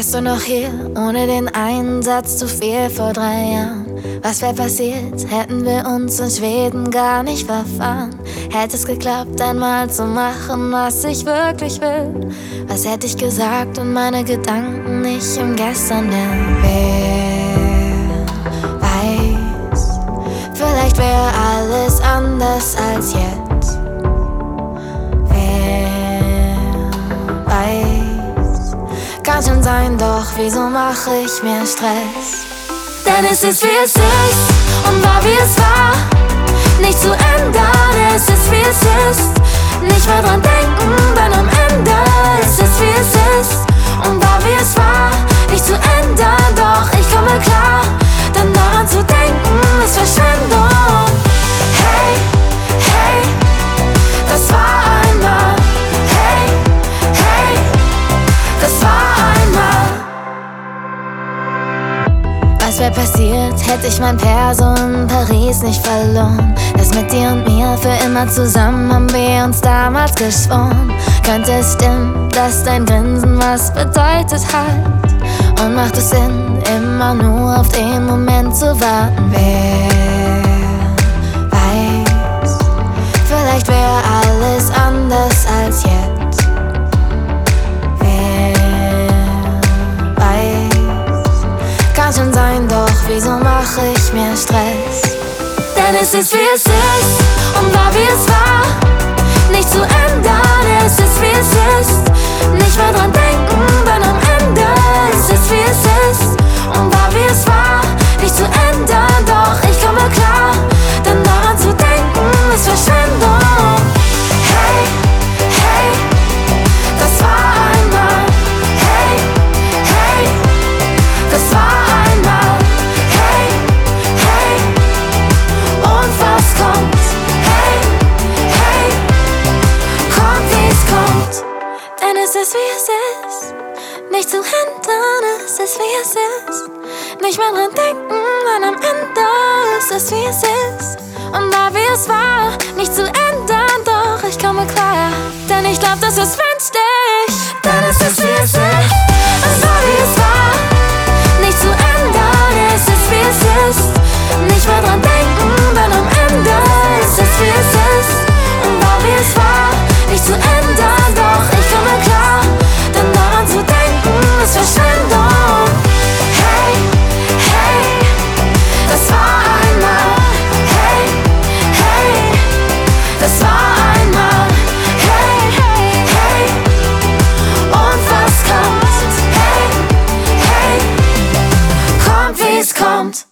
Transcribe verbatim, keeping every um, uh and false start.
Wärst du noch hier, ohne den Einsatz zu viel vor drei Jahren? Was wär passiert, hätten wir uns in Schweden gar nicht verfahren? Hätte es geklappt, einmal zu machen, was ich wirklich will? Was hätte ich gesagt, und meine Gedanken nicht im Gestern wären? Wer weiß, vielleicht wäre alles anders als jetzt. Kann schon sein, doch wieso mache ich mir Stress? Denn es ist wie es ist und war wie es war. Nicht zu ändern, es ist wie es ist. Nicht mehr dran denken, denn am Ende ist es wie es ist und war wie es war. Nicht zu ändern, doch ich komme klar. Denn daran zu denken ist Verschwendung. Hey, hey, das war einmal. Hey, hey, das war Was wär passiert, hätte ich mein Perso in Paris nicht verloren? Das mit dir und mir für immer zusammen haben wir uns damals geschworen. Könnte es stimmen, dass dein Grinsen was bedeutet hat? Und macht es Sinn, immer nur auf den Moment zu warten? Wer weiß, vielleicht wäre alles anders als jetzt. Kann schon sein, doch wieso mache ich mir Stress? Denn es ist wie es ist und war wie es war. Nicht zu ändern, es ist wie es ist. Nicht mehr dran denken, denn am Ende ist es wie es ist und war wie es war. Nicht zu ändern, doch ich komme klar. Denn daran zu denken ist Verschwendung. Hey, hey, das war einmal. Hey, hey, das war Es ist wie es ist, nicht zu hindern, es ist wie es ist. Nicht mehr dran denken, denn am Ende ist es wie es ist und war wie es war. Nicht zu ändern, doch ich komme klar. Denn ich glaub, das ist menschlich. Denn es ist wie es ist und war wie es war. Nicht zu ändern, es ist wie es ist. Nicht mehr dran denken, denn am Ende ist es wie es ist und war wie es war. Nicht zu ändern, doch ich komme klar. Denn daran zu denken ist Verschwendung. Hey, hey, das war einmal. Hey, hey, das war einmal. Hey, hey, hey, und was kommt? Hey, hey, kommt wie's kommt.